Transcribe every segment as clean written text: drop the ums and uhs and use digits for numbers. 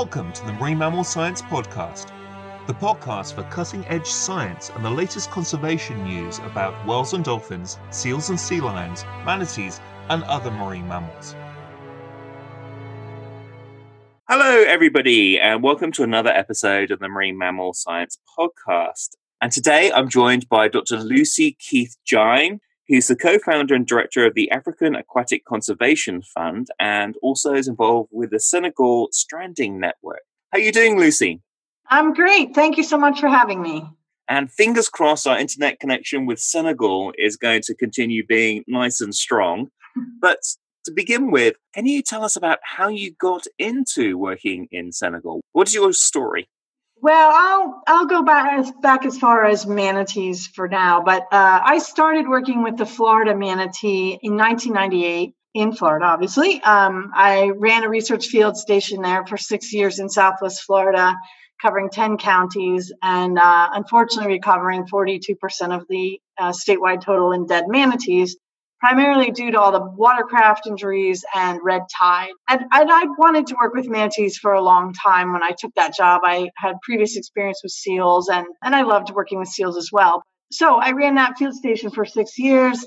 Welcome to the Marine Mammal Science Podcast, the podcast for cutting-edge science and the latest conservation news about whales and dolphins, seals and sea lions, manatees, and other marine mammals. Hello, everybody, and welcome to another episode of the Marine Mammal Science Podcast. And today I'm joined by Dr. Lucy Keith-Jain, who's the co-founder and director of the African Aquatic Conservation Fund and also is involved with the Senegal Stranding Network. How are you doing, Lucy? I'm great. Thank you so much for having me. And fingers crossed our internet connection with Senegal is going to continue being nice and strong. But to begin with, can you tell us about how you got into working in Senegal? What's your story? Well, I'll go back as far as manatees for now, but I started working with the Florida manatee in 1998 in Florida, obviously. I ran a research field station there for 6 years in Southwest Florida, covering 10 counties, and unfortunately recovering 42% of the statewide total in dead manatees, primarily due to all the watercraft injuries and red tide. And I wanted to work with manatees for a long time. When I took that job, I had previous experience with seals, and I loved working with seals as well. So I ran that field station for 6 years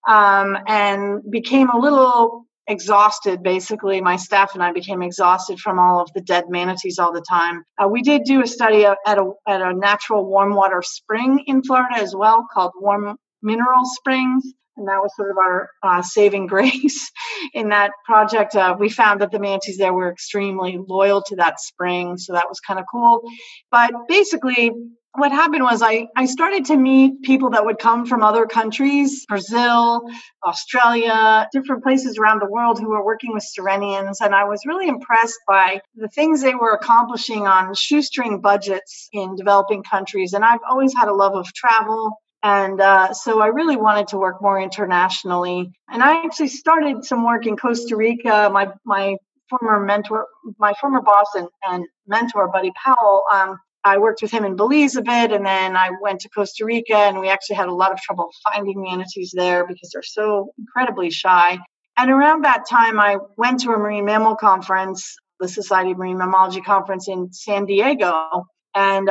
and became a little exhausted. Basically, my staff and I became exhausted from all of the dead manatees all the time. We did do a study at a natural warm water spring in Florida as well, called Warm Mineral Springs. And that was sort of our saving grace in that project. We found that the manatees there were extremely loyal to that spring. So that was kind of cool. But basically, what happened was I started to meet people that would come from other countries, Brazil, Australia, different places around the world who were working with Sirenians. And I was really impressed by the things they were accomplishing on shoestring budgets in developing countries. And I've always had a love of travel. And so I really wanted to work more internationally. And I actually started some work in Costa Rica. My former boss and mentor, Buddy Powell, I worked with him in Belize a bit, and then I went to Costa Rica, and we actually had a lot of trouble finding manatees there because they're so incredibly shy. And around that time, I went to a marine mammal conference, the Society of Marine Mammalogy conference in San Diego. And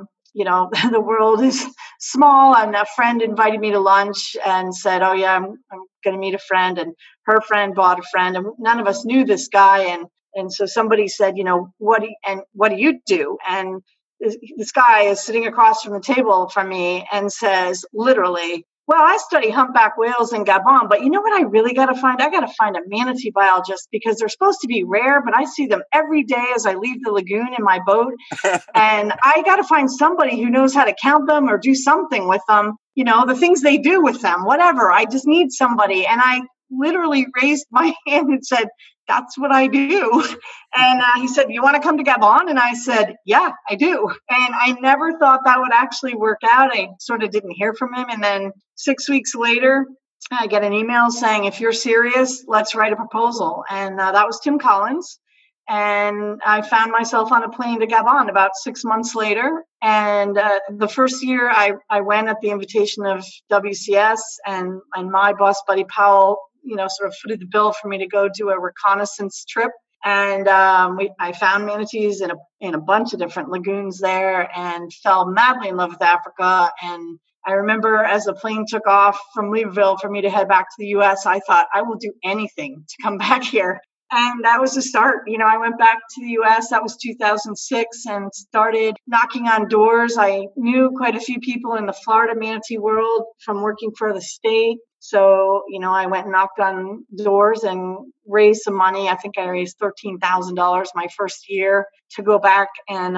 the world is small, and a friend invited me to lunch and said, oh yeah, I'm going to meet a friend, and her friend bought a friend, and none of us knew this guy. And so somebody said, what do you do? And this guy is sitting across from the table from me and says, literally, well, I study humpback whales in Gabon, but you know what I really got to find? I got to find a manatee biologist because they're supposed to be rare, but I see them every day as I leave the lagoon in my boat. And I got to find somebody who knows how to count them or do something with them, the things they do with them, whatever. I just need somebody. And I literally raised my hand and said, that's what I do. And he said, you want to come to Gabon? And I said, yeah, I do. And I never thought that would actually work out. I sort of didn't hear from him. And then 6 weeks later, I get an email saying, if you're serious, let's write a proposal. And that was Tim Collins. And I found myself on a plane to Gabon about 6 months later. And the first year I went at the invitation of WCS, and my boss, Buddy Powell, sort of footed the bill for me to go do a reconnaissance trip. And I found manatees in a bunch of different lagoons there and fell madly in love with Africa. And I remember as the plane took off from Libreville for me to head back to the U.S., I thought, I will do anything to come back here. And that was the start. I went back to the U.S. That was 2006 and started knocking on doors. I knew quite a few people in the Florida manatee world from working for the state. So, I went and knocked on doors and raised some money. I think I raised $13,000 my first year to go back and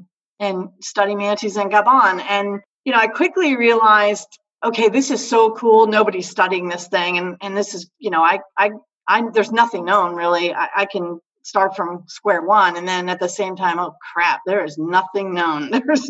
study manatees in Gabon. And, I quickly realized, okay, this is so cool. Nobody's studying this thing. And this is, there's nothing known really. I can start from square one. And then at the same time, oh crap, there is nothing known. There's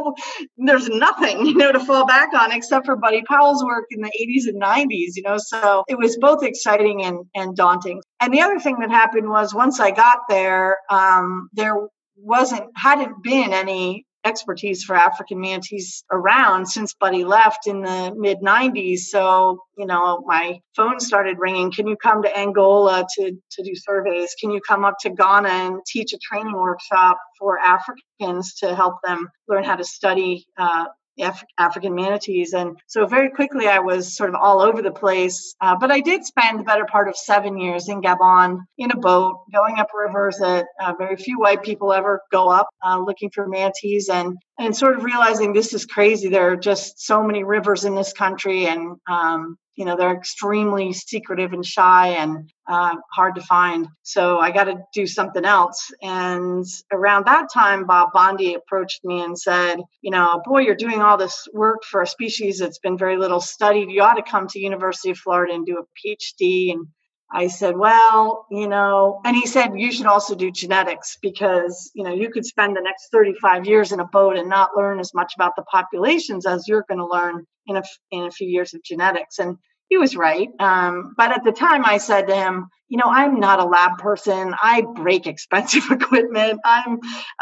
nothing, to fall back on except for Buddy Powell's work in the 80s and 90s, so it was both exciting and daunting. And the other thing that happened was once I got there, there hadn't been any expertise for African manatees around since Buddy left in the mid 90s. So, my phone started ringing. Can you come to Angola to do surveys? Can you come up to Ghana and teach a training workshop for Africans to help them learn how to study African manatees? And so very quickly I was sort of all over the place, but I did spend the better part of 7 years in Gabon in a boat, going up rivers that very few white people ever go up, looking for manatees, and sort of realizing this is crazy. There are just so many rivers in this country, and they're extremely secretive and shy and hard to find. So I got to do something else. And around that time, Bob Bondi approached me and said, boy, you're doing all this work for a species that's been very little studied. You ought to come to University of Florida and do a PhD. And I said, well, and he said, you should also do genetics because, you could spend the next 35 years in a boat and not learn as much about the populations as you're going to learn in a few years of genetics. And he was right. But at the time I said to him, I'm not a lab person. I break expensive equipment. I'm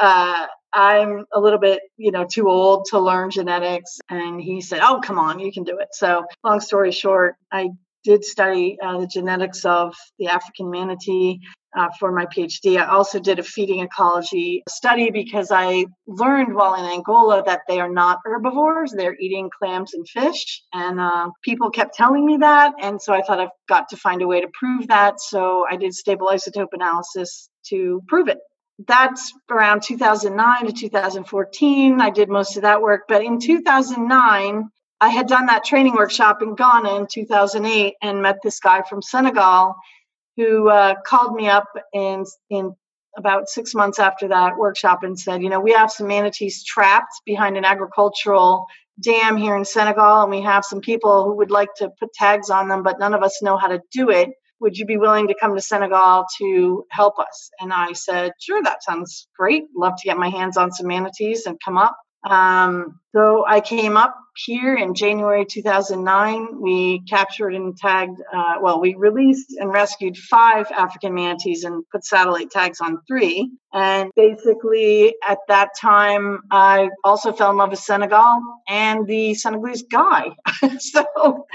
a little bit, too old to learn genetics. And he said, oh, come on, you can do it. So long story short, I did study the genetics of the African manatee for my PhD. I also did a feeding ecology study because I learned while in Angola that they are not herbivores. They're eating clams and fish. And people kept telling me that. And so I thought I've got to find a way to prove that. So I did stable isotope analysis to prove it. That's around 2009 to 2014. I did most of that work. But in 2009, I had done that training workshop in Ghana in 2008 and met this guy from Senegal who called me up in about 6 months after that workshop and said, we have some manatees trapped behind an agricultural dam here in Senegal, and we have some people who would like to put tags on them, but none of us know how to do it. Would you be willing to come to Senegal to help us? And I said, sure, that sounds great. Love to get my hands on some manatees and come up. So I came up here in January 2009. We captured and tagged, we released and rescued 5 African manatees and put satellite tags on 3. And basically at that time, I also fell in love with Senegal and the Senegalese guy. So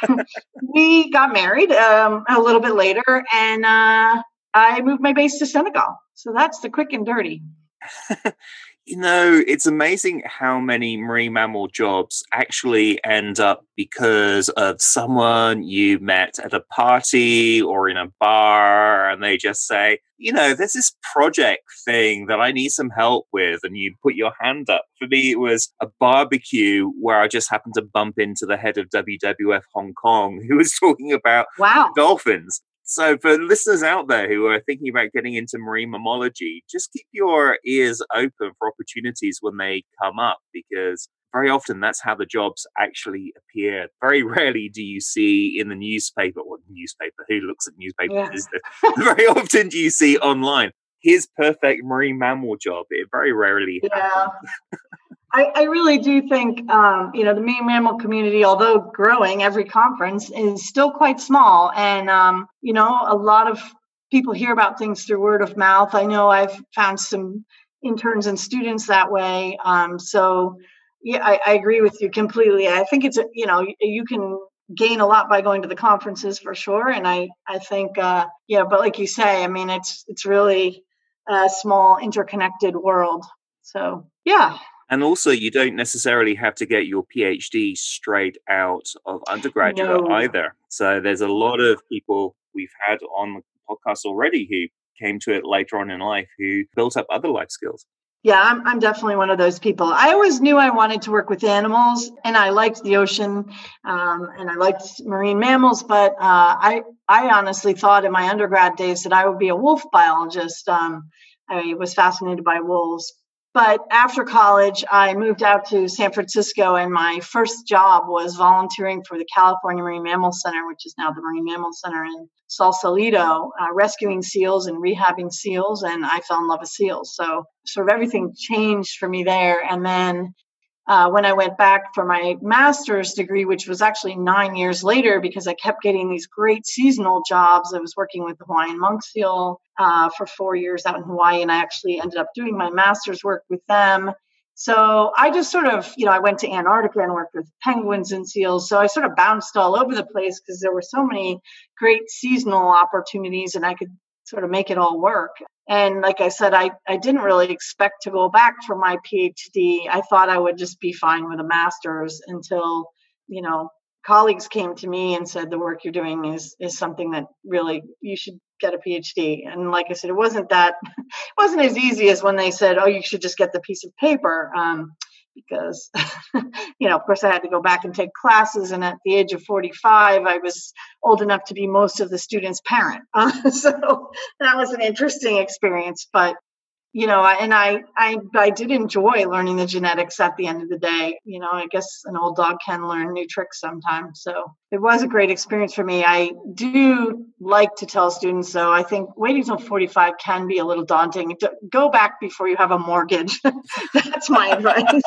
we got married a little bit later, and I moved my base to Senegal. So that's the quick and dirty. It's amazing how many marine mammal jobs actually end up because of someone you met at a party or in a bar, and they just say, there's this project thing that I need some help with, and you put your hand up. For me, it was a barbecue where I just happened to bump into the head of WWF Hong Kong, who was talking about dolphins. So for listeners out there who are thinking about getting into marine mammalogy, just keep your ears open for opportunities when they come up, because very often that's how the jobs actually appear. Very rarely do you see in the newspaper, who looks at newspapers? Yeah. Very often do you see online, his perfect marine mammal job. It very rarely happens. I really do think, the marine mammal community, although growing every conference, is still quite small. And, a lot of people hear about things through word of mouth. I know I've found some interns and students that way. I agree with you completely. I think it's, you can gain a lot by going to the conferences for sure. And I think, but like you say, it's really a small interconnected world. So, yeah. And also, you don't necessarily have to get your PhD straight out of undergraduate either. So there's a lot of people we've had on the podcast already who came to it later on in life who built up other life skills. Yeah, I'm definitely one of those people. I always knew I wanted to work with animals, and I liked the ocean, and I liked marine mammals, but I honestly thought in my undergrad days that I would be a wolf biologist. I was fascinated by wolves. But after college, I moved out to San Francisco, and my first job was volunteering for the California Marine Mammal Center, which is now the Marine Mammal Center in Sausalito, rescuing seals and rehabbing seals, and I fell in love with seals. So sort of everything changed for me there. And then when I went back for my master's degree, which was actually 9 years later, because I kept getting these great seasonal jobs. I was working with the Hawaiian monk seal for 4 years out in Hawaii, and I actually ended up doing my master's work with them. So I just sort of, I went to Antarctica and worked with penguins and seals. So I sort of bounced all over the place because there were so many great seasonal opportunities and I could sort of make it all work. And like I said, I didn't really expect to go back for my PhD. I thought I would just be fine with a master's until, colleagues came to me and said, the work you're doing is something that really you should get a PhD. And like I said, it wasn't as easy as when they said, oh, you should just get the piece of paper. Because, of course, I had to go back and take classes. And at the age of 45, I was old enough to be most of the students' parent. So that was an interesting experience. But, I did enjoy learning the genetics at the end of the day. I guess an old dog can learn new tricks sometimes. So it was a great experience for me. I do like to tell students, though, I think waiting till 45 can be a little daunting. Go back before you have a mortgage. That's my advice.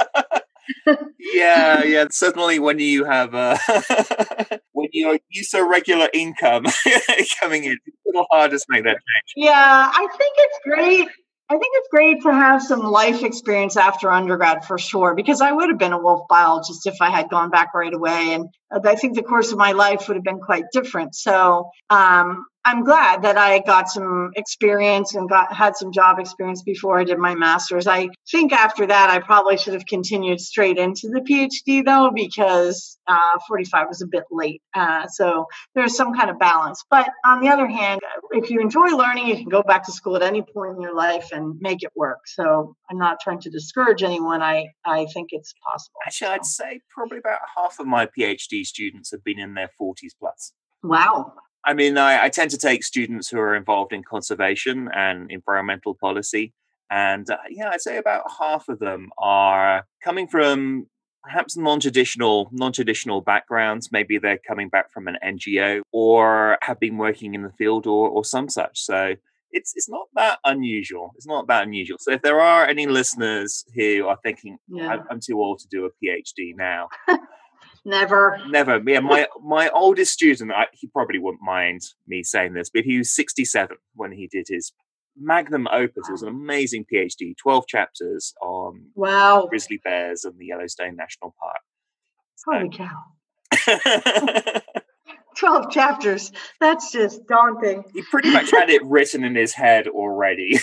Yeah, certainly when you have when you're used to regular income coming in, it's a little harder to make that change. Yeah, I think it's great. I think it's great to have some life experience after undergrad for sure, because I would have been a wolf biologist if I had gone back right away. And I think the course of my life would have been quite different. So I'm glad that I got some experience and had some job experience before I did my master's. I think after that, I probably should have continued straight into the PhD, though, because 45 was a bit late. So there's some kind of balance. But on the other hand, if you enjoy learning, you can go back to school at any point in your life and make it work. So I'm not trying to discourage anyone. I think it's possible. Actually, I'd say probably about half of my PhD students have been in their 40s plus. Wow. I mean, I tend to take students who are involved in conservation and environmental policy. And I'd say about half of them are coming from perhaps non-traditional backgrounds. Maybe they're coming back from an NGO or have been working in the field or some such. So it's not that unusual. It's not that unusual. So if there are any listeners who are thinking, I'm too old to do a PhD now. Never. Yeah, my oldest student, he probably wouldn't mind me saying this, but he was 67 when he did his magnum opus. It was an amazing PhD, 12 chapters on grizzly bears and the Yellowstone National Park. Holy cow. 12 chapters. That's just daunting. He pretty much had it written in his head already.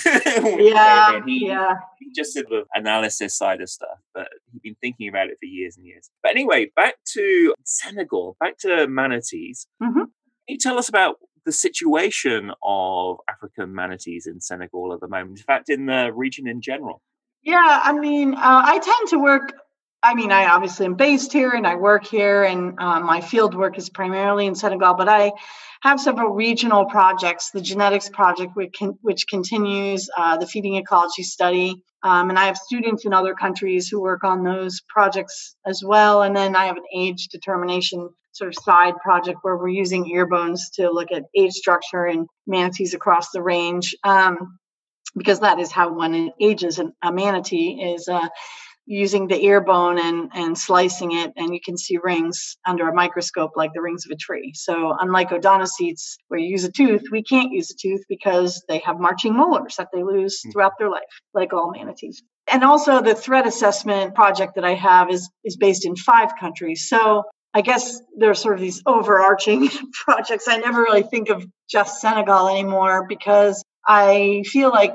He just did the analysis side of stuff, but he'd been thinking about it for years and years. But anyway, back to Senegal, back to manatees. Mm-hmm. Can you tell us about the situation of African manatees in Senegal at the moment? In fact, in the region in general. Yeah, I mean, I tend to work. I obviously am based here and I work here, and my field work is primarily in Senegal, but I have several regional projects, the genetics project, which continues the feeding ecology study. And I have students in other countries who work on those projects as well. And then I have an age determination sort of side project where we're using ear bones to look at age structure in manatees across the range, because that is how one ages a manatee is using the ear bone and slicing it, and you can see rings under a microscope like the rings of a tree. So unlike odontocetes, where you use a tooth, we can't use a tooth because they have marching molars that they lose throughout their life, like all manatees. And also the threat assessment project that I have is based in 5 countries. So I guess there are sort of these overarching projects. I never really think of just Senegal anymore because I feel like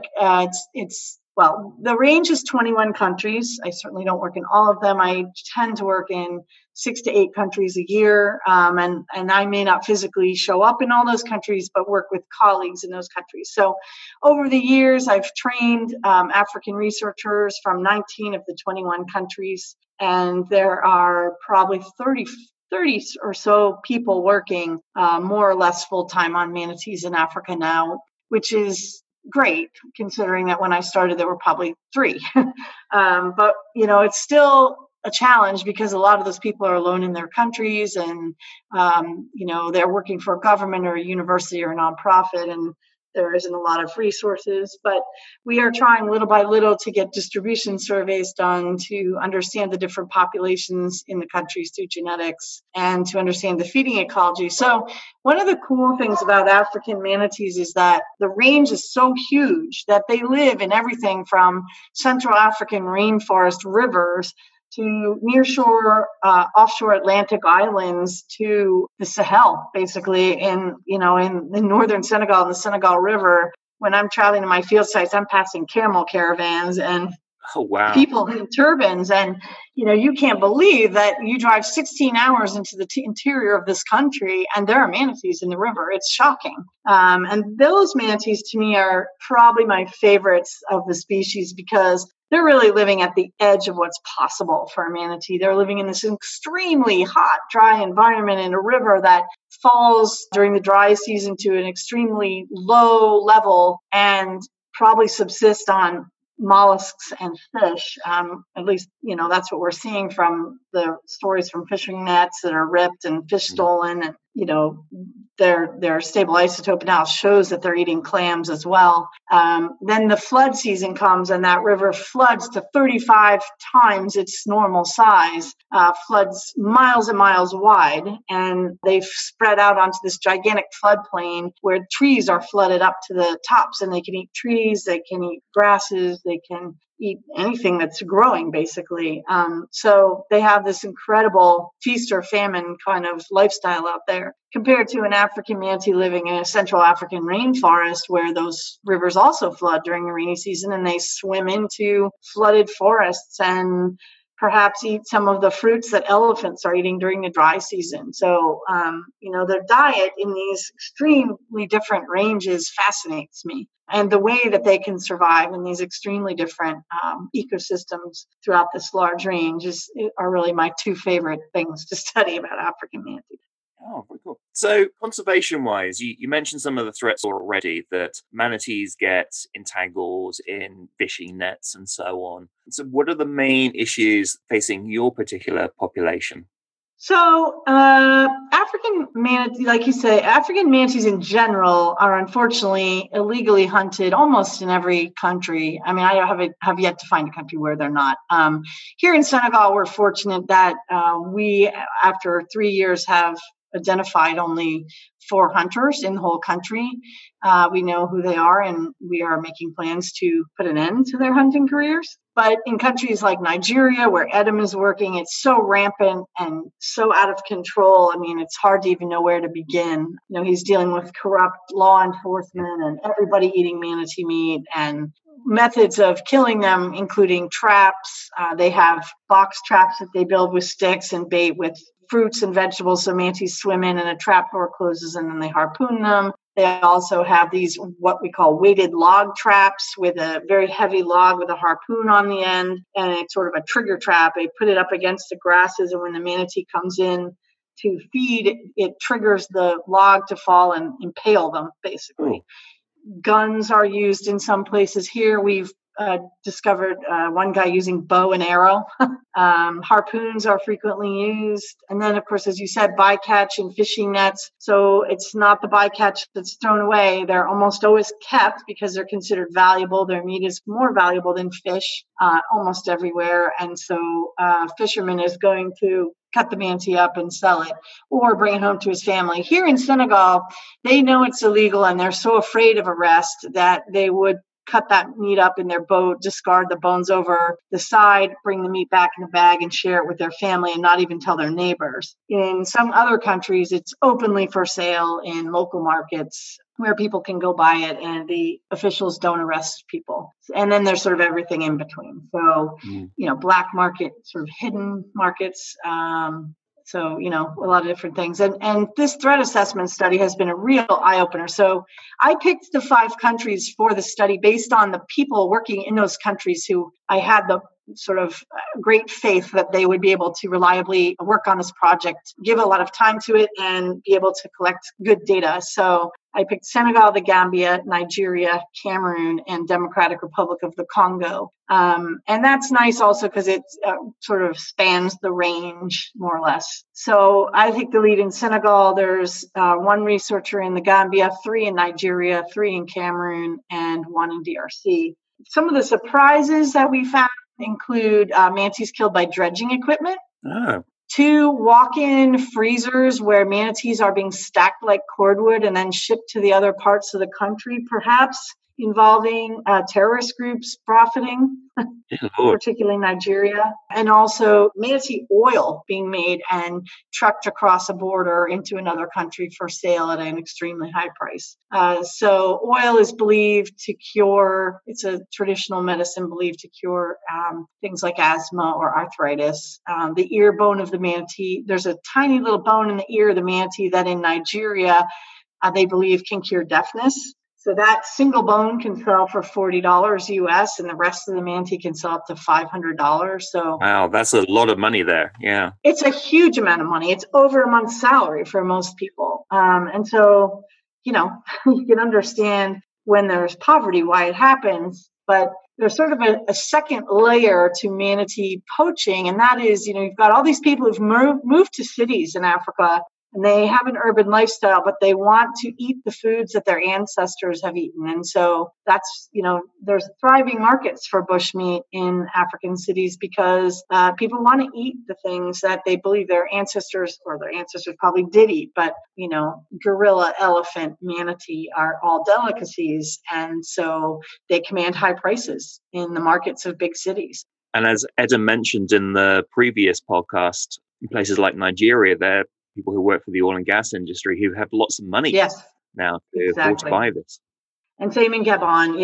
the range is 21 countries. I certainly don't work in all of them. I tend to work in 6 to 8 countries a year. And I may not physically show up in all those countries, but work with colleagues in those countries. So over the years, I've trained African researchers from 19 of the 21 countries. And there are probably 30 or so people working more or less full-time on manatees in Africa now, which is great, considering that when I started, there were probably 3. But, it's still a challenge because a lot of those people are alone in their countries and, they're working for a government or a university or a nonprofit, and there isn't a lot of resources, but we are trying little by little to get distribution surveys done to understand the different populations in the countries through genetics and to understand the feeding ecology. So one of the cool things about African manatees is that the range is so huge that they live in everything from Central African rainforest rivers to nearshore, offshore Atlantic islands to the Sahel, basically in northern Senegal and the Senegal River. When I'm traveling to my field sites, I'm passing camel caravans and people in turbans. And, you can't believe that you drive 16 hours into the interior of this country and there are manatees in the river. It's shocking. And those manatees to me are probably my favorites of the species because they're really living at the edge of what's possible for a manatee. They're living in this extremely hot, dry environment in a river that falls during the dry season to an extremely low level and probably subsist on mollusks and fish. At least, that's what we're seeing from the stories from fishing nets that are ripped and fish stolen. And, their stable isotope analysis shows that they're eating clams as well. Then the flood season comes and that river floods to 35 times its normal size, floods miles and miles wide. And they've spread out onto this gigantic floodplain where trees are flooded up to the tops and they can eat trees, they can eat grasses, they can eat anything that's growing, basically. So they have this incredible feast or famine kind of lifestyle out there compared to an African manatee living in a Central African rainforest where those rivers also flood during the rainy season and they swim into flooded forests and perhaps eat some of the fruits that elephants are eating during the dry season. So, their diet in these extremely different ranges fascinates me. And the way that they can survive in these extremely different ecosystems throughout this large range are really my two favorite things to study about African manatees. Oh, very cool. So conservation-wise, you mentioned some of the threats already, that manatees get entangled in fishing nets and so on. So what are the main issues facing your particular population? So African manatees, like you say, African manatees in general are unfortunately illegally hunted almost in every country. I mean, I have yet to find a country where they're not. Here in Senegal, we're fortunate that we, after 3 years, have identified only 4 hunters in the whole country. We know who they are, and we are making plans to put an end to their hunting careers. But in countries like Nigeria, where Edom is working, it's so rampant and so out of control. I mean, it's hard to even know where to begin. He's dealing with corrupt law enforcement and everybody eating manatee meat and methods of killing them, including traps. They have box traps that they build with sticks and bait with fruits and vegetables. So manatees swim in and a trap door closes and then they harpoon them. They also have these, what we call weighted log traps with a very heavy log with a harpoon on the end. And it's sort of a trigger trap. They put it up against the grasses. And when the manatee comes in to feed, it triggers the log to fall and impale them, basically. Guns are used in some places. Here we've discovered one guy using bow and arrow. Harpoons are frequently used. And then, of course, as you said, bycatch and fishing nets. So it's not the bycatch that's thrown away. They're almost always kept because they're considered valuable. Their meat is more valuable than fish almost everywhere. And so a fisherman is going to cut the manatee up and sell it or bring it home to his family. Here in Senegal, they know it's illegal and they're so afraid of arrest that they would cut that meat up in their boat, discard the bones over the side, bring the meat back in a bag and share it with their family and not even tell their neighbors. In some other countries, it's openly for sale in local markets where people can go buy it and the officials don't arrest people. And then there's sort of everything in between. So, black market, sort of hidden markets. So, a lot of different things. And this threat assessment study has been a real eye-opener. So I picked the 5 countries for the study based on the people working in those countries who I had the sort of great faith that they would be able to reliably work on this project, give a lot of time to it, and be able to collect good data. So I picked Senegal, the Gambia, Nigeria, Cameroon, and Democratic Republic of the Congo. And that's nice also because it sort of spans the range more or less. So I take the lead in Senegal. There's one researcher in the Gambia, 3 in Nigeria, 3 in Cameroon, and 1 in DRC. Some of the surprises that we found include manatees killed by dredging equipment. Oh. 2 walk-in freezers where manatees are being stacked like cordwood and then shipped to the other parts of the country, perhaps involving terrorist groups profiting, particularly Nigeria, and also manatee oil being made and trucked across a border into another country for sale at an extremely high price. So oil is believed to cure, it's a traditional medicine believed to cure things like asthma or arthritis. The ear bone of the manatee, there's a tiny little bone in the ear of the manatee that in Nigeria, they believe can cure deafness. So that single bone can sell for $40 US, and the rest of the manatee can sell up to $500. So wow, that's a lot of money there. Yeah, it's a huge amount of money. It's over a month's salary for most people. And so, you can understand when there's poverty why it happens. But there's sort of a second layer to manatee poaching, and that is, you've got all these people who've moved to cities in Africa. And they have an urban lifestyle, but they want to eat the foods that their ancestors have eaten. And so that's, there's thriving markets for bushmeat in African cities because people want to eat the things that they believe their ancestors probably did eat. But, gorilla, elephant, manatee are all delicacies. And so they command high prices in the markets of big cities. And as Eda mentioned in the previous podcast, in places like Nigeria, there people who work for the oil and gas industry who have lots of money now to afford to buy this. And same in Gabon,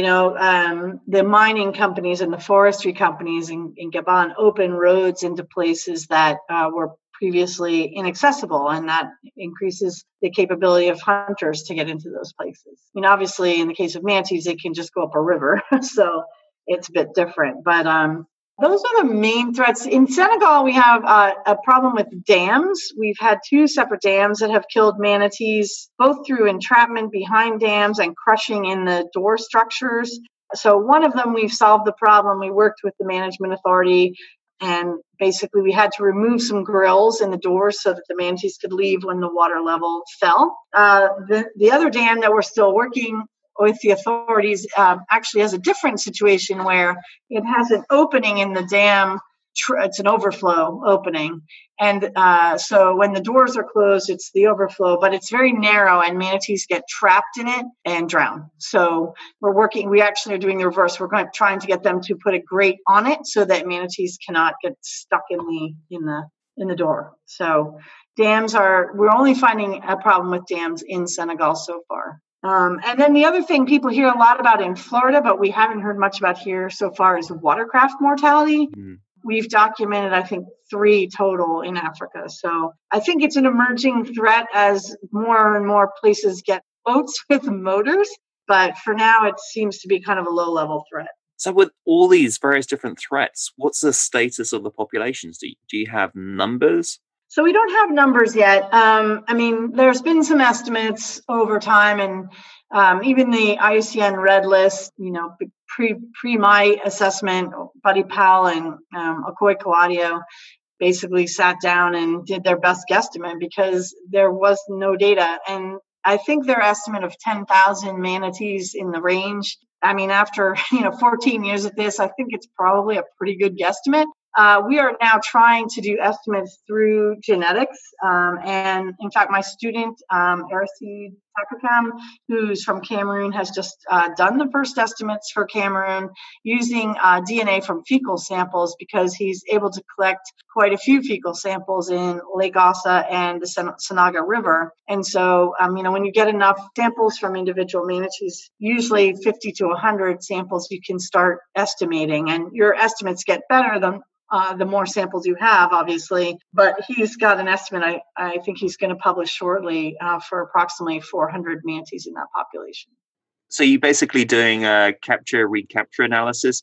the mining companies and the forestry companies in Gabon open roads into places that were previously inaccessible, and that increases the capability of hunters to get into those places. Obviously, in the case of manatees, they can just go up a river, so it's a bit different. But those are the main threats. In Senegal, we have a problem with dams. We've had 2 separate dams that have killed manatees, both through entrapment behind dams and crushing in the door structures. So one of them, we've solved the problem. We worked with the management authority, and basically we had to remove some grills in the doors so that the manatees could leave when the water level fell. The other dam that we're still working with the authorities actually has a different situation where it has an opening in the dam. It's an overflow opening. And so when the doors are closed, it's the overflow, but it's very narrow and manatees get trapped in it and drown. So we actually are doing the reverse. We're trying to get them to put a grate on it so that manatees cannot get stuck in the door. So we're only finding a problem with dams in Senegal so far. And then the other thing people hear a lot about in Florida, but we haven't heard much about here so far, is watercraft mortality. Mm. We've documented, I think, 3 total in Africa. So I think it's an emerging threat as more and more places get boats with motors. But for now, it seems to be kind of a low-level threat. So with all these various different threats, what's the status of the populations? Do you have numbers? So we don't have numbers yet. There's been some estimates over time, and even the IUCN Red List, pre my assessment, Buddy Powell and Okoye Kawadio basically sat down and did their best guesstimate because there was no data. And I think their estimate of 10,000 manatees in the range, after 14 years of this, I think it's probably a pretty good guesstimate. We are now trying to do estimates through genetics. And in fact, my student, Aristide Takakam, who's from Cameroon, has just done the first estimates for Cameroon using DNA from fecal samples because he's able to collect quite a few fecal samples in Lake Ossa and the Sanaga River. And so, when you get enough samples from individual manatees, usually 50 to 100 samples, you can start estimating. And your estimates get better the more samples you have, obviously. But he's got an estimate I think he's going to publish shortly for approximately 400 manatees in that population. So you're basically doing a capture-recapture analysis, but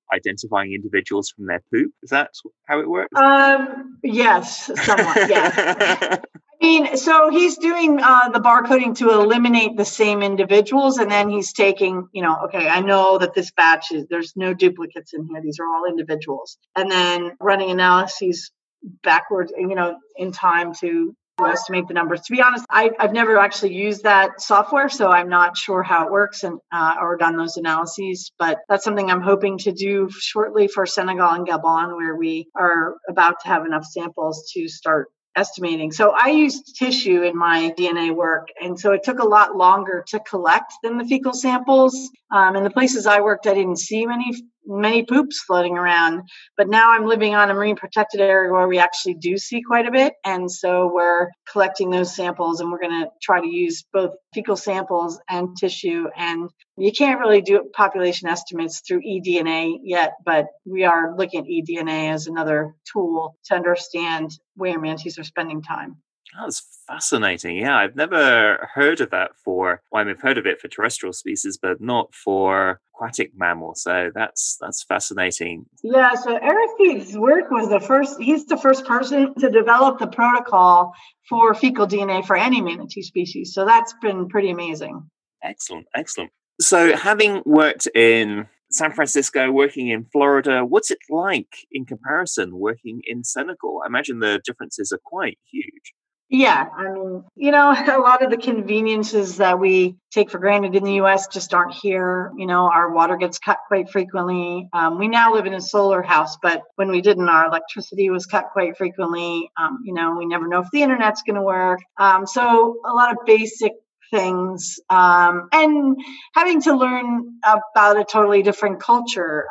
identifying individuals from their poop. Is that how it works? Yes, somewhat, yes. So he's doing the barcoding to eliminate the same individuals, and then he's taking, okay, I know that this batch there's no duplicates in here. These are all individuals. And then running analyses backwards, in time to estimate the numbers. To be honest, I've never actually used that software, so I'm not sure how it works and or done those analyses. But that's something I'm hoping to do shortly for Senegal and Gabon, where we are about to have enough samples to start estimating. So I used tissue in my DNA work, and so it took a lot longer to collect than the fecal samples. In the places I worked, I didn't see many poops floating around, but now I'm living on a marine protected area where we actually do see quite a bit, and so we're collecting those samples, and we're going to try to use both fecal samples and tissue. And you can't really do population estimates through eDNA yet, but we are looking at eDNA as another tool to understand where manatees are spending time. That's fascinating. Yeah, I've never heard of that I've heard of it for terrestrial species, but not for aquatic mammals. So that's fascinating. Yeah, so Aristide's work was he's the first person to develop the protocol for fecal DNA for any manatee species. So that's been pretty amazing. Excellent. So having worked in San Francisco, working in Florida, what's it like in comparison working in Senegal? I imagine the differences are quite huge. Yeah, a lot of the conveniences that we take for granted in the U.S. just aren't here. Our water gets cut quite frequently. We now live in a solar house, but when we didn't, our electricity was cut quite frequently. We never know if the internet's going to work. So a lot of basic things, and having to learn about a totally different culture.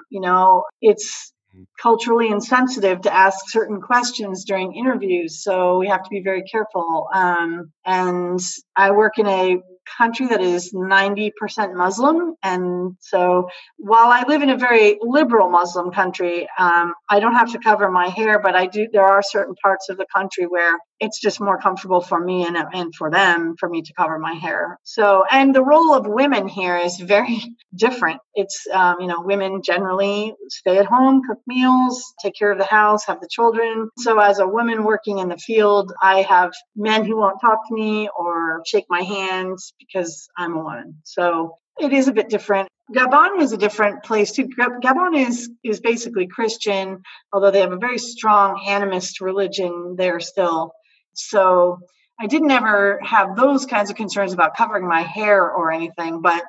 It's culturally insensitive to ask certain questions during interviews, so we have to be very careful. And I work in a country that is 90% Muslim, and so while I live in a very liberal Muslim country, I don't have to cover my hair, but there are certain parts of the country where it's just more comfortable for me and for them for me to cover my hair. So, and the role of women here is very different. It's women generally stay at home, cook meals, take care of the house, have the children. So as a woman working in the field, I have men who won't talk to me or shake my hands because I'm a woman. So it is a bit different. Gabon was a different place too. Gabon is basically Christian, although they have a very strong animist religion there still. So I didn't ever have those kinds of concerns about covering my hair or anything. But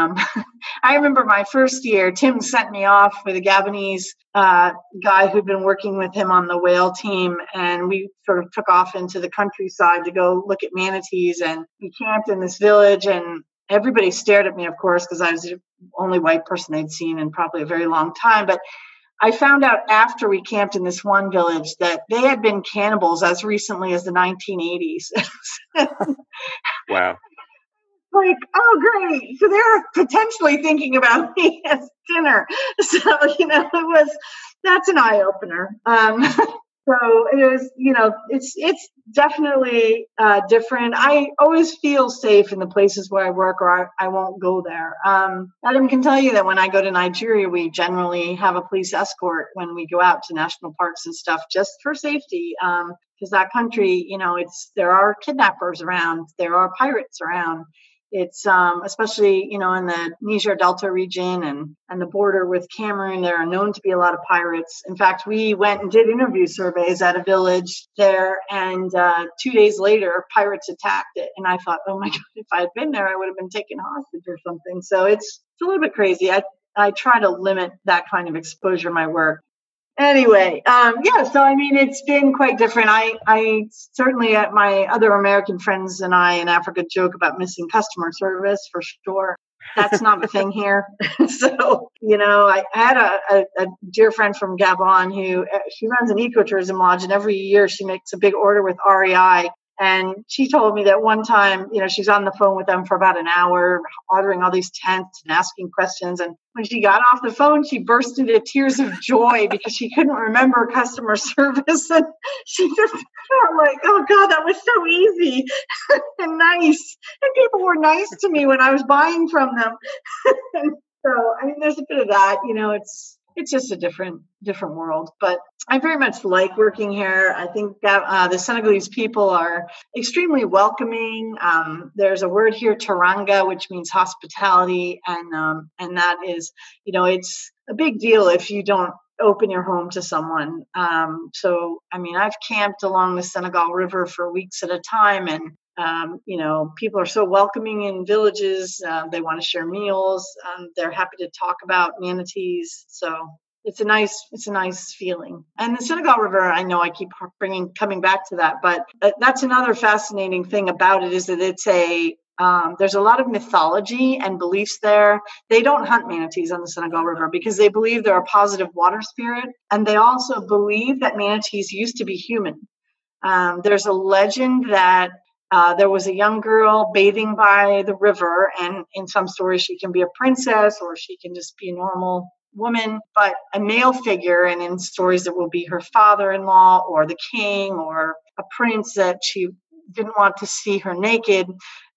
I remember my first year, Tim sent me off with a Gabonese guy who'd been working with him on the whale team. And we sort of took off into the countryside to go look at manatees. And we camped in this village, and everybody stared at me, of course, because I was the only white person they'd seen in probably a very long time. But I found out after we camped in this one village that they had been cannibals as recently as the 1980s. Wow. Like, oh, great. So they're potentially thinking about me as dinner. So, that's an eye opener. So it was, it's definitely different. I always feel safe in the places where I work, or I won't go there. Adam can tell you that when I go to Nigeria, we generally have a police escort when we go out to national parks and stuff, just for safety. Because that country, there are kidnappers around, there are pirates around. It's especially, in the Niger Delta region and the border with Cameroon, there are known to be a lot of pirates. In fact, we went and did interview surveys at a village there, and 2 days later, pirates attacked it. And I thought, oh my God, if I had been there, I would have been taken hostage or something. So it's a little bit crazy. I try to limit that kind of exposure in my work. Anyway, so it's been quite different. I certainly, my other American friends and I in Africa joke about missing customer service for sure. That's not a thing here. So, I had a dear friend from Gabon who she runs an ecotourism lodge, and every year she makes a big order with REI. And she told me that one time, she's on the phone with them for about an hour, ordering all these tents and asking questions. And when she got off the phone, she burst into tears of joy because she couldn't remember customer service. And she just felt like, oh God, that was so easy and nice. And people were nice to me when I was buying from them. So, there's a bit of that, it's just a different world. But I very much like working here. I think that the Senegalese people are extremely welcoming. There's a word here, teranga, which means hospitality, and that is, it's a big deal if you don't open your home to someone. So, I mean, I've camped along the Senegal River for weeks at a time, and people are so welcoming in villages. They want to share meals. They're happy to talk about manatees. So it's a nice feeling. And the Senegal River, I know I keep coming back to that, but that's another fascinating thing about it, is that it's there's a lot of mythology and beliefs there. They don't hunt manatees on the Senegal River because they believe they're a positive water spirit. And they also believe that manatees used to be human. There's a legend that there was a young girl bathing by the river, and in some stories she can be a princess or she can just be a normal woman, but a male figure, and in stories it will be her father-in-law or the king or a prince that she didn't want to see her naked,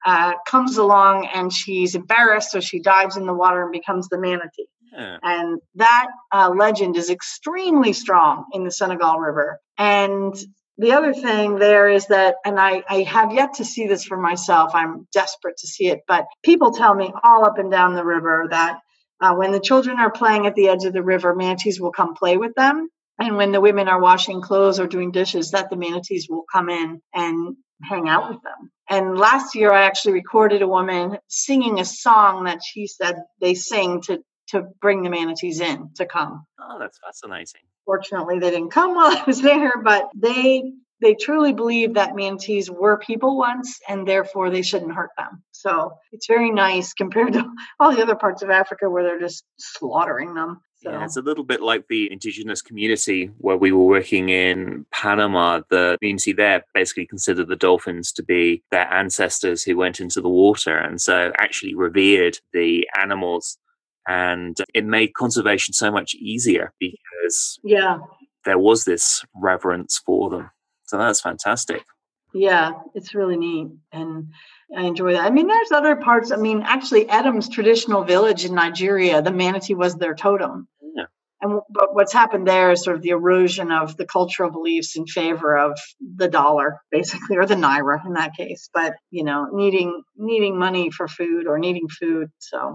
comes along and she's embarrassed, so she dives in the water and becomes the manatee. Yeah. And that legend is extremely strong in the Senegal River. And the other thing there is that, and I have yet to see this for myself, I'm desperate to see it, but people tell me all up and down the river that when the children are playing at the edge of the river, manatees will come play with them. And when the women are washing clothes or doing dishes, that the manatees will come in and hang out with them. And last year, I actually recorded a woman singing a song that she said they sing to bring the manatees in to come. Oh, that's fascinating. Fortunately, they didn't come while I was there, but they truly believe that manatees were people once, and therefore they shouldn't hurt them. So it's very nice compared to all the other parts of Africa where they're just slaughtering them. So. Yeah, it's a little bit like the indigenous community where we were working in Panama. The community there basically considered the dolphins to be their ancestors who went into the water, and so actually revered the animals. And it made conservation so much easier because there was this reverence for them. So that's fantastic. Yeah, it's really neat. And I enjoy that. I mean, there's other parts. I mean, actually, Edam's traditional village in Nigeria, the manatee was their totem. Yeah. But what's happened there is sort of the erosion of the cultural beliefs in favor of the dollar, basically, or the naira in that case. But, needing money for food or needing food.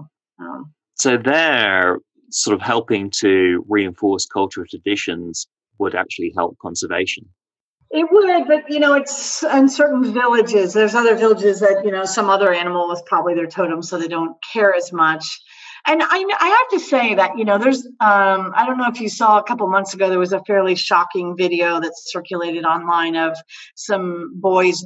So they're sort of helping to reinforce cultural traditions would actually help conservation. It would, but, it's in certain villages. There's other villages that, some other animal was probably their totem, so they don't care as much. And I have to say that, there's, I don't know if you saw a couple months ago, there was a fairly shocking video that circulated online of some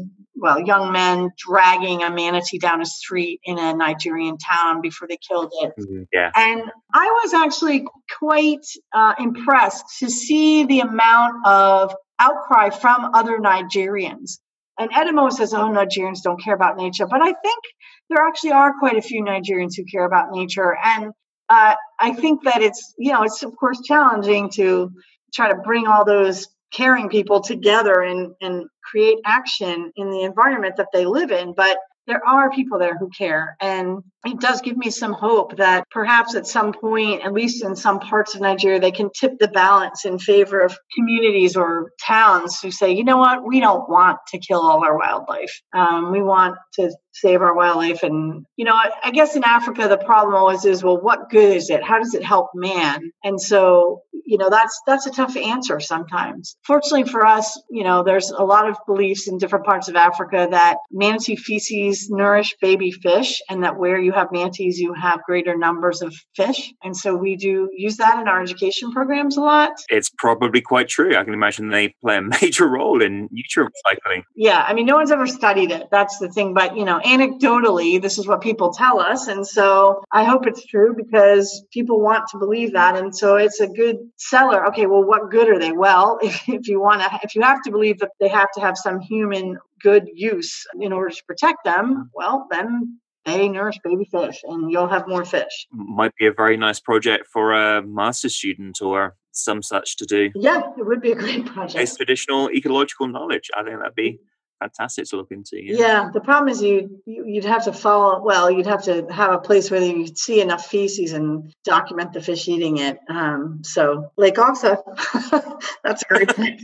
young men dragging a manatee down a street in a Nigerian town before they killed it. Mm-hmm. Yeah. And I was actually quite impressed to see the amount of outcry from other Nigerians. And Edamo says, Nigerians don't care about nature. But I think there actually are quite a few Nigerians who care about nature. And I think that it's of course challenging to try to bring all those caring people together and create action in the environment that they live in. But there are people there who care. And it does give me some hope that perhaps at some point, at least in some parts of Nigeria, they can tip the balance in favor of communities or towns who say, you know what, we don't want to kill all our wildlife. We want to save our wildlife. And, I guess in Africa, the problem always is, well, what good is it? How does it help man? And so, that's a tough answer sometimes. Fortunately for us, there's a lot of beliefs in different parts of Africa that manatee feces nourish baby fish, and that where you have manatees, you have greater numbers of fish. And so we do use that in our education programs a lot. It's probably quite true. I can imagine they play a major role in nutrient recycling. Yeah, I mean, no one's ever studied it. That's the thing. But, anecdotally, this is what people tell us. And so I hope it's true because people want to believe that. And so it's a good seller. Okay, well, what good are they? Well, if you have to believe that they have to have some human good use in order to protect them, well, then they nourish baby fish and you'll have more fish. Might be a very nice project for a master's student or some such to do. Yeah, it would be a great project. It's traditional ecological knowledge. I think that'd be fantastic to look into. Yeah, the problem is you'd have to follow. Well, you'd have to have a place where you see enough feces and document the fish eating it. So Lake Ogsa, that's a great place.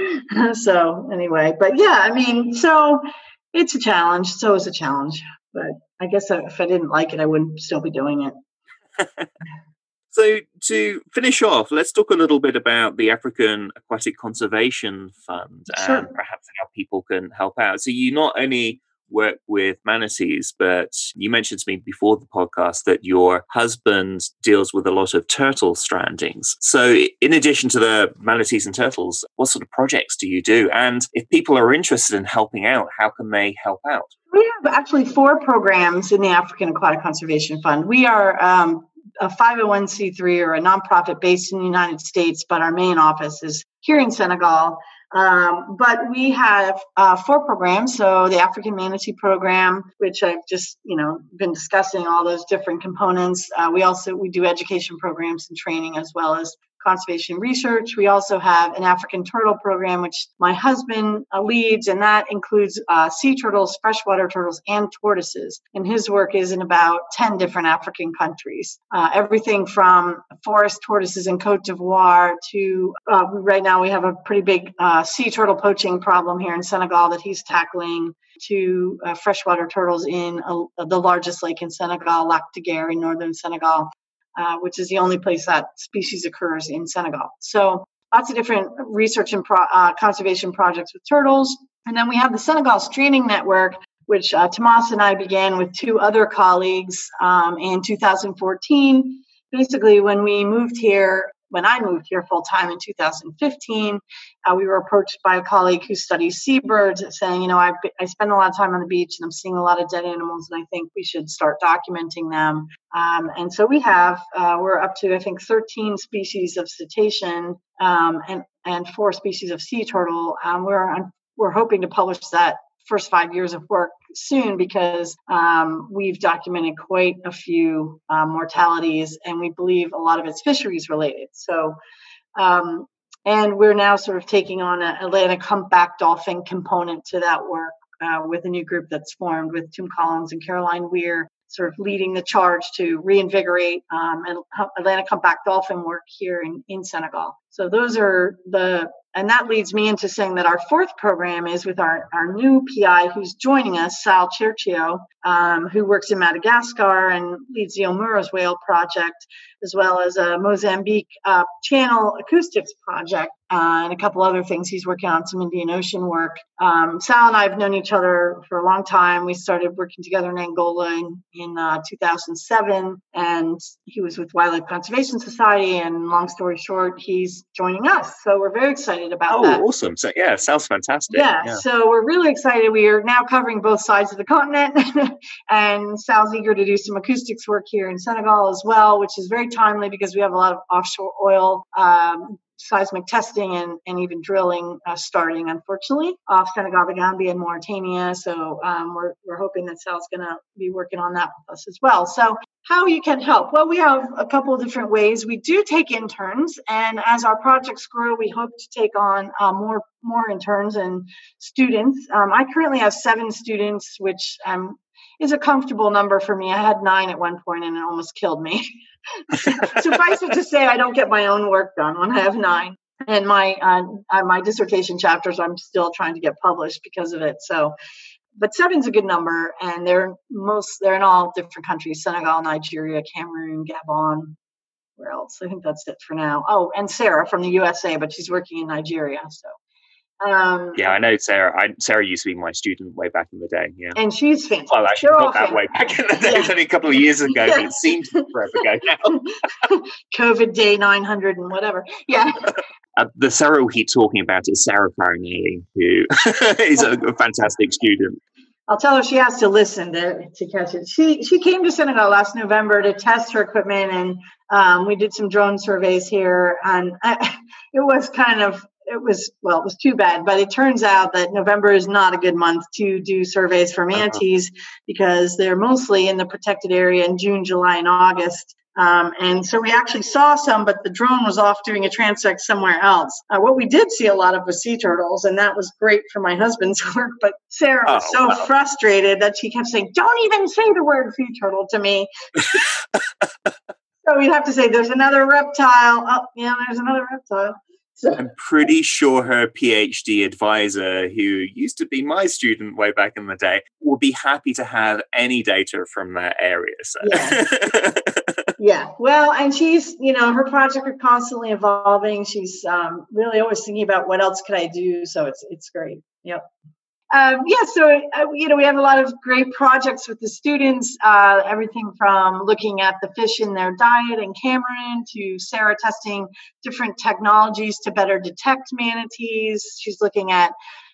So anyway, but yeah, I mean, so it's a challenge. So it's a challenge. But I guess if I didn't like it, I wouldn't still be doing it. So to finish off, let's talk a little bit about the African Aquatic Conservation Fund and perhaps how people can help out. So you not only work with manatees, but you mentioned to me before the podcast that your husband deals with a lot of turtle strandings. So in addition to the manatees and turtles, what sort of projects do you do? And if people are interested in helping out, how can they help out? We have actually 4 programs in the African Aquatic Conservation Fund. We are a 501c3 or a nonprofit based in the United States, but our main office is here in Senegal. But we have 4 programs. So the African Manatee Program, which I've just, been discussing all those different components. We do education programs and training as well as conservation research. We also have an African turtle program, which my husband leads, and that includes sea turtles, freshwater turtles, and tortoises. And his work is in about 10 different African countries. Everything from forest tortoises in Cote d'Ivoire to right now we have a pretty big sea turtle poaching problem here in Senegal that he's tackling, to freshwater turtles in the largest lake in Senegal, Lac de Guiers in northern Senegal. Which is the only place that species occurs in Senegal. So lots of different research and conservation projects with turtles. And then we have the Senegal Stranding Network, which Tomas and I began with 2 other colleagues in 2014. Basically, when I moved here full time in 2015, we were approached by a colleague who studies seabirds saying, I spend a lot of time on the beach and I'm seeing a lot of dead animals and I think we should start documenting them. And so we're up to, I think, 13 species of cetacean and 4 species of sea turtle. We're hoping to publish that first 5 years of work soon because we've documented quite a few mortalities and we believe a lot of it's fisheries related. So, and we're now sort of taking on an Atlantic humpback dolphin component to that work with a new group that's formed with Tim Collins and Caroline Weir sort of leading the charge to reinvigorate Atlantic humpback dolphin work here in Senegal. So those are and that leads me into saying that our 4th program is with our new PI who's joining us, Sal Cherchio, who works in Madagascar and leads the Omuras whale project, as well as a Mozambique channel acoustics project and a couple other things. He's working on some Indian Ocean work. Sal and I have known each other for a long time. We started working together in Angola in 2007, and he was with Wildlife Conservation Society, and long story short, he's joining us. So we're very excited about that. Oh, awesome. So yeah, sounds fantastic. Yeah, so we're really excited. We are now covering both sides of the continent and Sal's eager to do some acoustics work here in Senegal as well, which is very timely because we have a lot of offshore oil seismic testing and even drilling starting, unfortunately, off Senegal, the Gambia, and Mauritania. So we're hoping that Sal's going to be working on that with us as well. So how you can help? Well, we have a couple of different ways. We do take interns, and as our projects grow, we hope to take on more interns and students. I currently have 7 students, which is a comfortable number for me. I had 9 at one point, and it almost killed me. Suffice it to say, I don't get my own work done when I have 9. And my dissertation chapters, I'm still trying to get published because of it. So, but 7's a good number, and they're in all different countries: Senegal, Nigeria, Cameroon, Gabon. Where else? I think that's it for now. Oh, and Sarah from the USA, but she's working in Nigeria. So. Yeah, I know Sarah. Sarah used to be my student way back in the day. Yeah, and she's fantastic. Well, actually, not that way back in the day. It's only a couple of years ago, but it seems forever ago now. COVID day 900 and whatever. Yeah. The Sarah we keep talking about is Sarah Farinelli, who is a fantastic student. I'll tell her she has to listen to catch it. She came to Senegal last November to test her equipment, and we did some drone surveys here, and it was kind of it was too bad, but it turns out that November is not a good month to do surveys for manatees because they're mostly in the protected area in June, July, and August. And so we actually saw some, but the drone was off doing a transect somewhere else. What we did see a lot of was sea turtles, and that was great for my husband's work. But Sarah was so frustrated that she kept saying, "Don't even say the word sea turtle to me." So we'd have to say, "There's another reptile." Oh, yeah, there's another reptile. So, I'm pretty sure her PhD advisor, who used to be my student way back in the day, will be happy to have any data from that area. So. Yeah. Yeah. Well, and she's, her projects are constantly evolving. She's really always thinking about what else could I do. So it's great. Yep. So we have a lot of great projects with the students, everything from looking at the fish in their diet in Cameron to Sarah testing different technologies to better detect manatees. She's looking at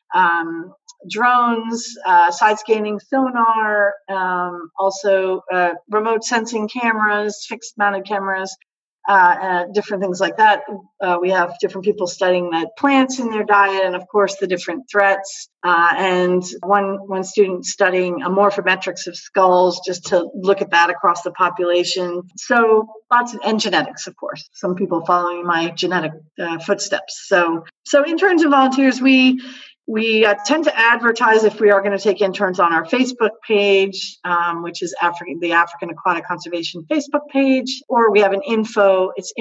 drones, side scanning sonar, also remote sensing cameras, fixed mounted cameras, different things like that. We have different people studying the plants in their diet and, of course, the different threats. And one student studying morphometrics of skulls just to look at that across the population. So and genetics, of course. Some people following my genetic footsteps. So interns and volunteers, we tend to advertise if we are going to take interns on our Facebook page, which is the African Aquatic Conservation Facebook page, or we have an it's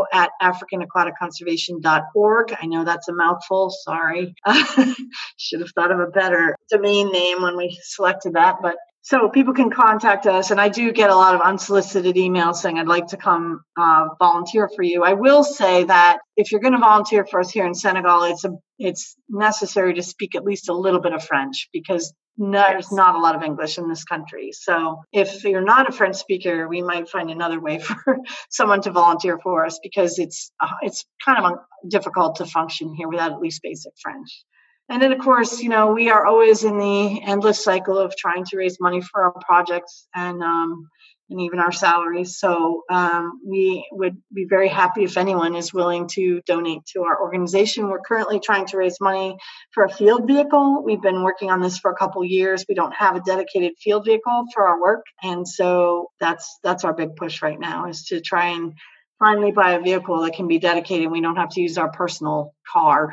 info@africanaquaticconservation.org. I know that's a mouthful. Sorry. Should have thought of a better domain name when we selected that, but so people can contact us, and I do get a lot of unsolicited emails saying I'd like to come volunteer for you. I will say that if you're going to volunteer for us here in Senegal, it's necessary to speak at least a little bit of French because there's not a lot of English in this country. So if you're not a French speaker, we might find another way for someone to volunteer for us because it's kind of difficult to function here without at least basic French. And then, of course, we are always in the endless cycle of trying to raise money for our projects and even our salaries. So we would be very happy if anyone is willing to donate to our organization. We're currently trying to raise money for a field vehicle. We've been working on this for a couple of years. We don't have a dedicated field vehicle for our work. And so that's our big push right now is to try and finally buy a vehicle that can be dedicated. We don't have to use our personal car.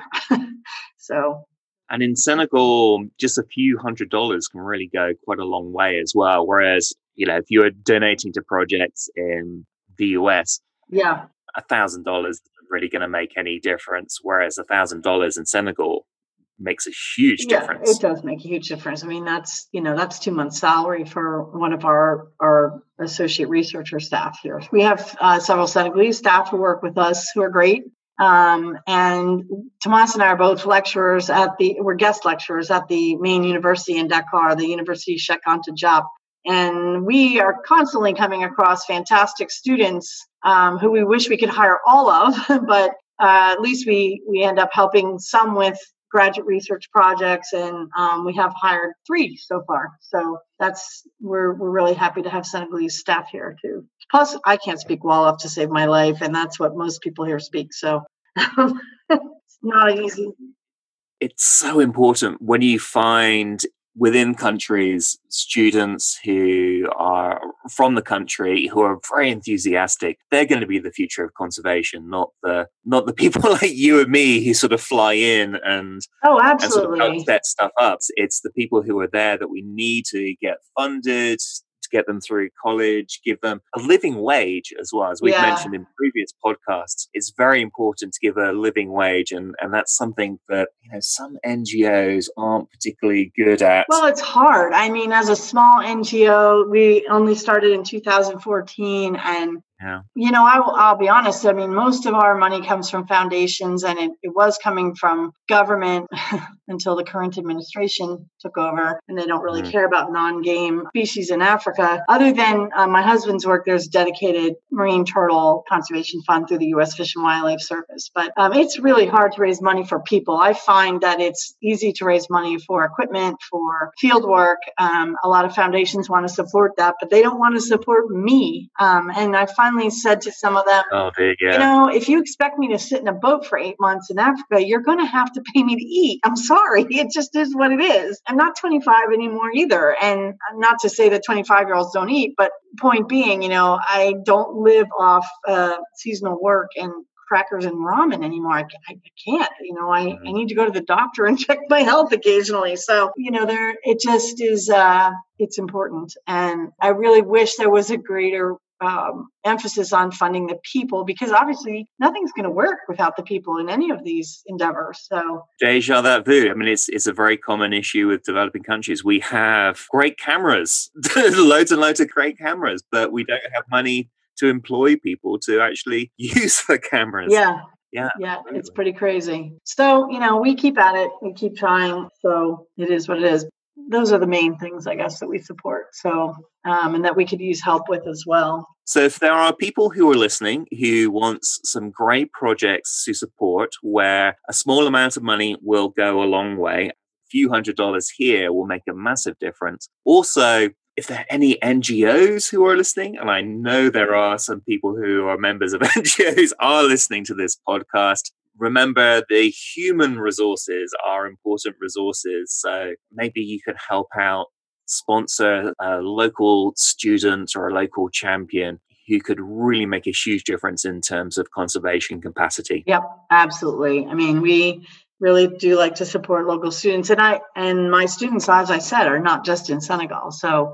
And in Senegal, just a few $100s can really go quite a long way as well. Whereas, if you're donating to projects in the US, $1,000 isn't really going to make any difference. Whereas $1,000 in Senegal makes a huge difference. It does make a huge difference. I mean, that's 2 months' salary for one of our associate researcher staff here. We have several Senegalese staff who work with us who are great. And Tomas and I are both lecturers we're guest lecturers at the main university in Dakar, the University Cheikh Anta Diop. And we are constantly coming across fantastic students who we wish we could hire all of, but at least we end up helping some with graduate research projects, and we have hired 3 so far. So we're really happy to have Senegalese staff here too. Plus, I can't speak Wolof to save my life, and that's what most people here speak. So it's not easy. It's so important when you find within countries students who are from the country who are very enthusiastic. They're going to be the future of conservation, not the people like you and me who sort of fly in and absolutely and sort of set stuff up. It's the people who are there that we need to get funded, to get them through college, give them a living wage as well. As we've mentioned in previous podcasts, it's very important to give a living wage, and that's something that some NGOs aren't particularly good at. Well, it's hard. I mean, as a small NGO, we only started in 2014, and I'll be honest. I mean, most of our money comes from foundations, and it was coming from government until the current administration took over, and they don't really care about non-game species in Africa. Other than my husband's work, there's a dedicated marine turtle conservation fund through the U.S. Fish and Wildlife Service. But it's really hard to raise money for people. I find that it's easy to raise money for equipment, for field work. A lot of foundations want to support that, but they don't want to support me. And I find finally said to some of them, Oh, dear, yeah. If you expect me to sit in a boat for 8 months in Africa, you're going to have to pay me to eat. I'm sorry. It just is what it is. I'm not 25 anymore either. And not to say that 25-year-olds don't eat, but point being, I don't live off seasonal work and crackers and ramen anymore. I can't, I need to go to the doctor and check my health occasionally. So, it just is, it's important. And I really wish there was a greater emphasis on funding the people, because obviously nothing's going to work without the people in any of these endeavors. So Deja vu. I mean, it's a very common issue with developing countries. We have great cameras, loads and loads of great cameras, but we don't have money to employ people to actually use the cameras. Yeah, absolutely. it's pretty crazy. So, we keep at it, we keep trying. So it is what it is. Those are the main things, I guess, that we support. So, and that we could use help with as well. So if there are people who are listening who wants some great projects to support where a small amount of money will go a long way, a few $100s here will make a massive difference. Also, if there are any NGOs who are listening, and I know there are some people who are members of NGOs are listening to this podcast, remember the human resources are important resources. So maybe you could help out, sponsor a local student or a local champion who could really make a huge difference in terms of conservation capacity. Yep, absolutely. I mean, we really do like to support local students, and my students, as I said, are not just in Senegal. So,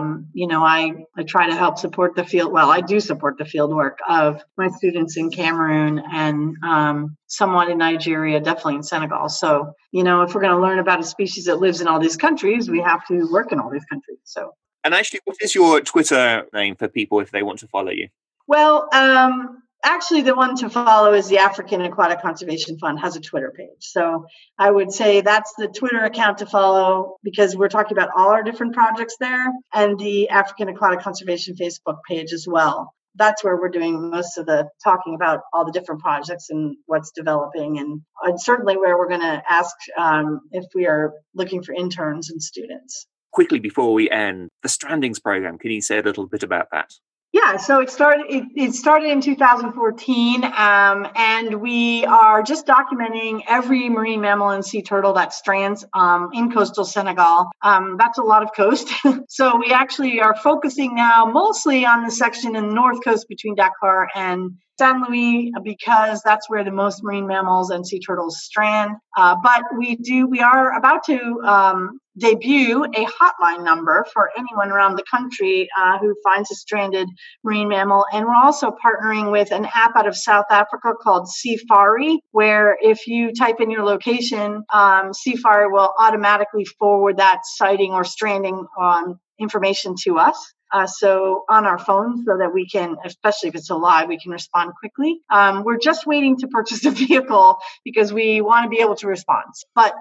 I try to help support the field. Well, I do support the field work of my students in Cameroon and somewhat in Nigeria, definitely in Senegal. So, if we're going to learn about a species that lives in all these countries, we have to work in all these countries. So, and actually, what is your Twitter name for people if they want to follow you? Well, actually, the one to follow is the African Aquatic Conservation Fund has a Twitter page. So I would say that's the Twitter account to follow, because we're talking about all our different projects there, and the African Aquatic Conservation Facebook page as well. That's where we're doing most of the talking about all the different projects and what's developing, and certainly where we're going to ask if we are looking for interns and students. Quickly before we end, the Strandings program, can you say a little bit about that? Yeah, so it started in 2014, and we are just documenting every marine mammal and sea turtle that strands in coastal Senegal. That's a lot of coast. So we actually are focusing now mostly on the section in the north coast between Dakar and Saint Louis, because that's where the most marine mammals and sea turtles strand. But we are about to debut a hotline number for anyone around the country who finds a stranded marine mammal. And we're also partnering with an app out of South Africa called Safari, where if you type in your location, Safari will automatically forward that sighting or stranding information to us. So on our phones, so that we can, especially if it's alive, we can respond quickly. We're just waiting to purchase a vehicle because we want to be able to respond. But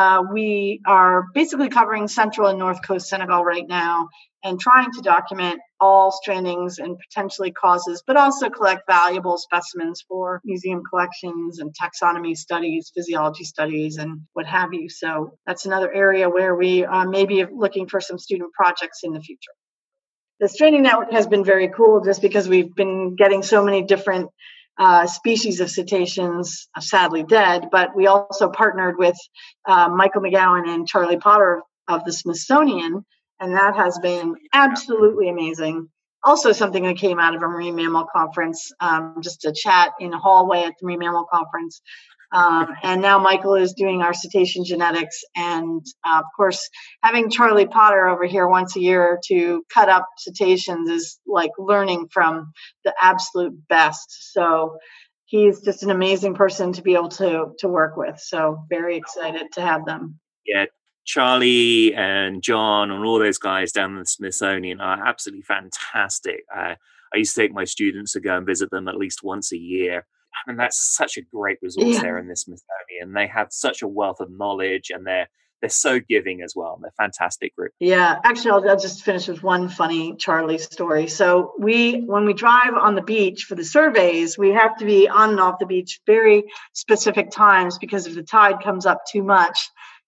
we are basically covering central and north coast Senegal right now and trying to document all strandings and potentially causes, but also collect valuable specimens for museum collections and taxonomy studies, physiology studies, and what have you. So that's another area where we may be looking for some student projects in the future. The Stranding Network has been very cool just because we've been getting so many different species of cetaceans, sadly dead, but we also partnered with Michael McGowan and Charlie Potter of the Smithsonian, and that has been absolutely amazing. Also something that came out of a marine mammal conference, just a chat in a hallway at the Marine Mammal Conference. And now Michael is doing our cetacean genetics. And of course, having Charlie Potter over here once a year to cut up cetaceans is like learning from the absolute best. So he's just an amazing person to be able to work with. So very excited to have them. Yeah, Charlie and John and all those guys down in the Smithsonian are absolutely fantastic. I used to take my students to go and visit them at least once a year. And that's such a great resource there in the Smithsonian. They have such a wealth of knowledge, and they're so giving as well. They're a fantastic group. Yeah, actually, I'll just finish with one funny Charlie story. So when we drive on the beach for the surveys, we have to be on and off the beach very specific times, because if the tide comes up too much,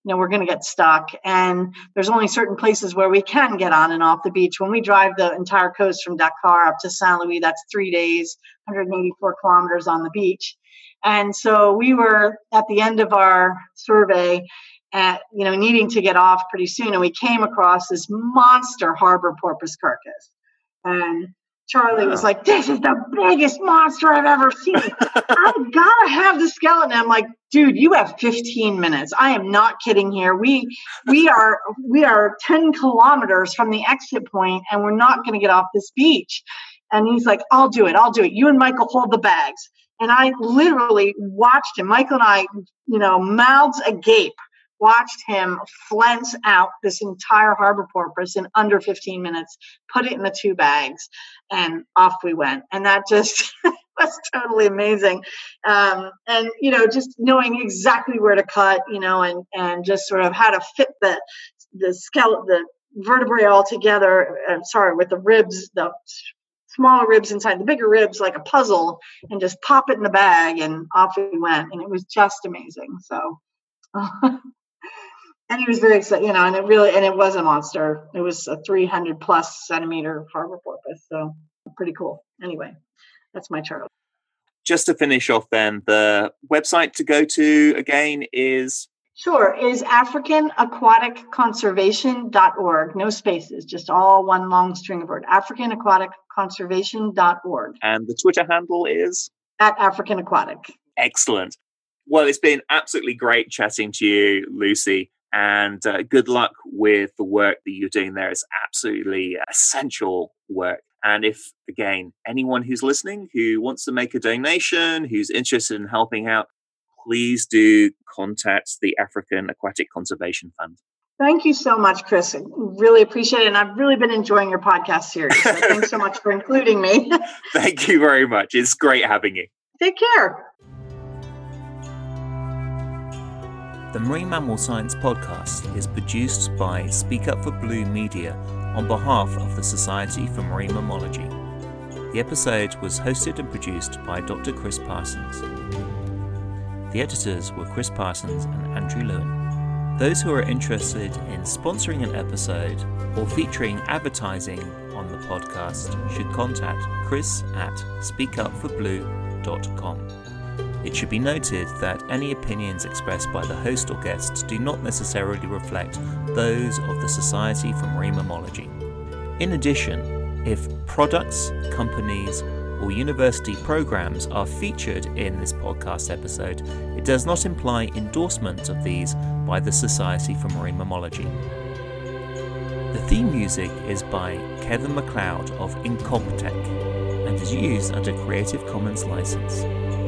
we're going to get stuck. And there's only certain places where we can get on and off the beach. When we drive the entire coast from Dakar up to Saint Louis, that's 3 days, 184 kilometers on the beach. And so we were at the end of our survey needing to get off pretty soon. And we came across this monster harbor porpoise carcass. And Charlie was like, this is the biggest monster I've ever seen. I've got to have the skeleton. I'm like, dude, you have 15 minutes. I am not kidding here. We are 10 kilometers from the exit point, and we're not going to get off this beach. And he's like, I'll do it. You and Michael hold the bags. And I literally watched him. Michael and I, mouths agape, watched him flens out this entire harbor porpoise in under 15 minutes, put it in the 2 bags, and off we went. And that just was totally amazing. And just knowing exactly where to cut, and just sort of how to fit the skeleton, the vertebrae all together, with the ribs, the smaller ribs inside the bigger ribs, like a puzzle, and just pop it in the bag, and off we went. And it was just amazing. So and he was very excited, and it was a monster. It was a 300 plus centimeter harbor porpoise. So pretty cool. Anyway, that's my Charlie. Just to finish off then, the website to go to again is? Sure, is AfricanAquaticConservation.org. No spaces, just all one long string of words. AfricanAquaticConservation.org. And the Twitter handle is? @AfricanAquatic. Excellent. Well, it's been absolutely great chatting to you, Lucy. And good luck with the work that you're doing there. It's absolutely essential work. And if, again, anyone who's listening who wants to make a donation, who's interested in helping out, please do contact the African Aquatic Conservation Fund. Thank you so much, Chris. I really appreciate it. And I've really been enjoying your podcast series. So thanks so much for including me. Thank you very much. It's great having you. Take care. The Marine Mammal Science Podcast is produced by Speak Up for Blue Media on behalf of the Society for Marine Mammalogy. The episode was hosted and produced by Dr. Chris Parsons. The editors were Chris Parsons and Andrew Lewin. Those who are interested in sponsoring an episode or featuring advertising on the podcast should contact Chris at speakupforblue.com. It should be noted that any opinions expressed by the host or guests do not necessarily reflect those of the Society for Marine Mammalogy. In addition, if products, companies, or university programs are featured in this podcast episode, it does not imply endorsement of these by the Society for Marine Mammalogy. The theme music is by Kevin MacLeod of Incompetech and is used under Creative Commons license.